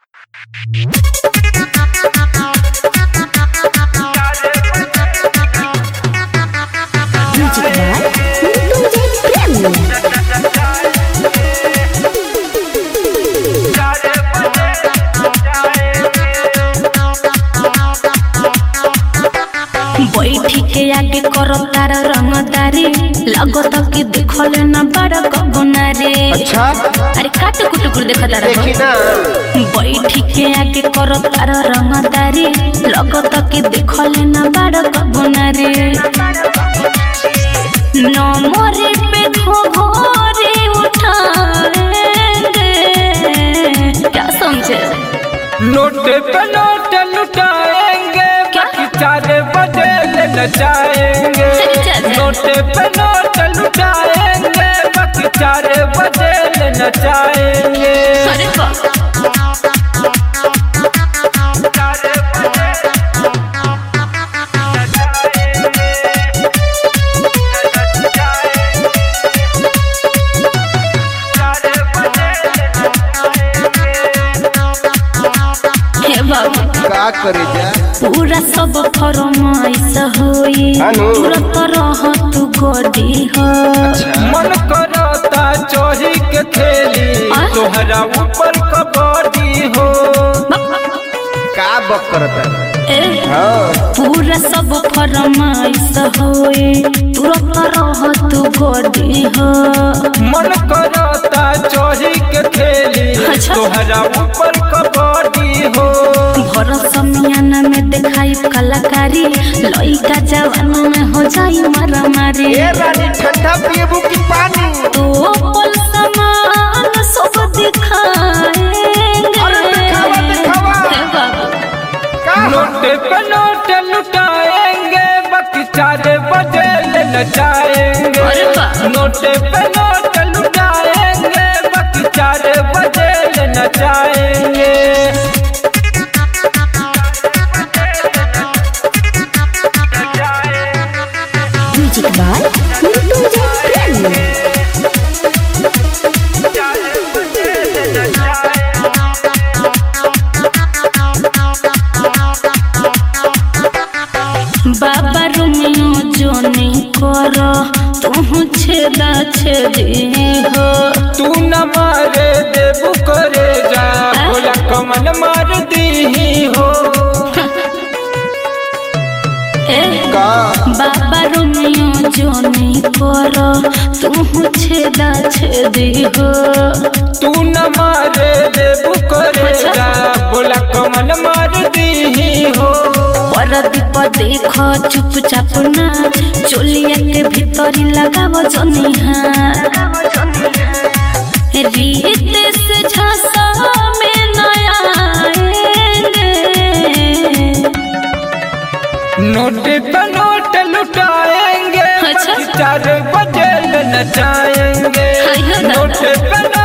बैठी के आगे करो तार रंगदारी लगत कि देखले ना बड़ा कबना रे। अच्छा अरे काट कुट कुट देखा तारा देखी ना बैठी के आगे करो तार रंगदारी लगत कि देखले ना बड़ा कबना रे। नमरे पे घोरे उठाएंगे क्या समझे। नोट पे नोट लुटाएंगे 4 बजे नचाएंगे। नोट पे नोट लुटाएंगे 4 बजे नचाएंगे। अरे का करे जा पूरा सब फरमाइश होई तुरंत रह तू गडी हो। मन करता चोरी के खेली तोहरा ऊपर कबड्डी हो। का बक करता पूरा सब फरमाइश होई तुरंत रह तू गडी हो। मन करता चोरी के खेली तोहरा ऊपर कबड्डी हो। भर समियाना में देखाई कलाकारी लइका जवान में हो जाई मारामारी। ए रानी ठंडा पीबू की पानी तो पल समान सब दिखाएंगे। अरे दिखावा दिखावा हे बाबा नोट पे नोट लुटाएंगे 4 बजे नचाएंगे। अरे वाह। नोट पे नोट लुटाएंगे 4 बजे नचाएंगे। Music by Baba Romeo Johnny कर तू छेदा छेदी हो। तू न मारे देबू करे जा बोला कमन मार दी हो। बाबा रोमियो जोनी कर तू छेदा छेदी हो। तू न मारे देबू करे जा बोला कमन मार दी हो। परदीप देख चुपचाप नाच चोलिया के भीतरी लगाव जनिहा। रीत से झांसा में नया नोट पे नोट लुटाएंगे 4 बजे नचाएंगे। नोट पे